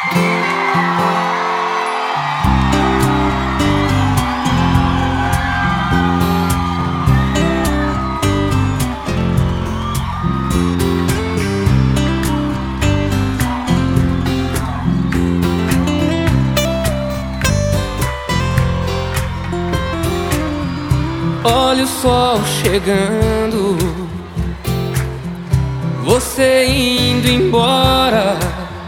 Olha o sol chegando, você indo embora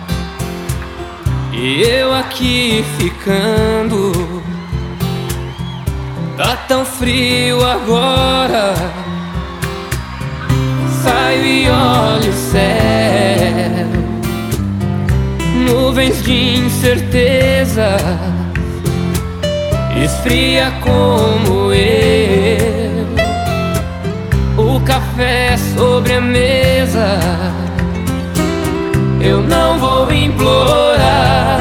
e eu aqui ficando. Tá tão frio agora, saio e olho o céu, nuvens de incerteza, esfria como eu. O café sobre a mesa, eu não vou implorar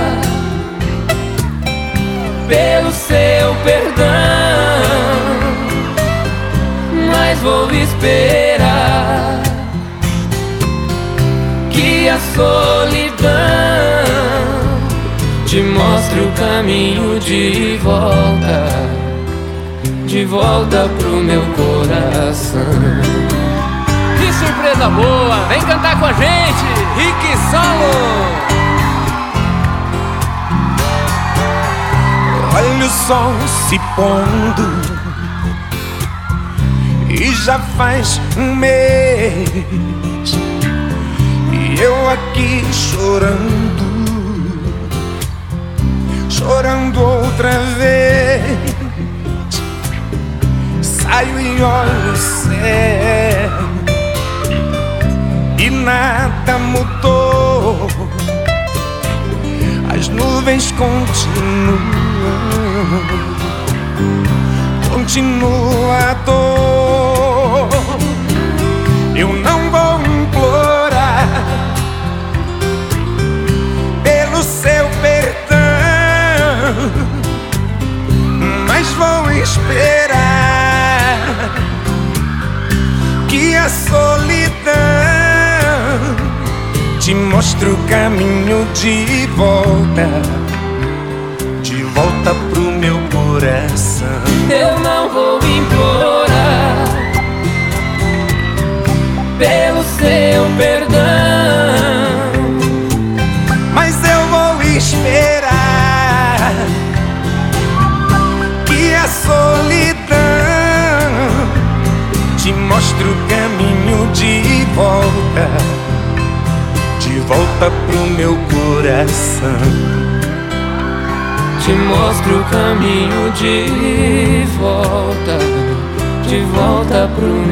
pelo seu perdão, mas vou esperar que a solidão te mostre o caminho de volta pro meu coração. Que surpresa boa! Vem cantar com a gente, Rick Solo! Olha o sol se pondo e já faz um mês e eu aqui chorando outra vez. Saio e olho o céu e nada mudou. As nuvens continua a dor. Eu não vou implorar pelo seu perdão, mas vou esperar que a solidão te mostre o caminho de volta pro meu coração. Eu não vou implorar pelo seu perdão, mas eu vou esperar que a solidão te mostre o caminho de volta pro meu coração. te mostro o caminho de volta pro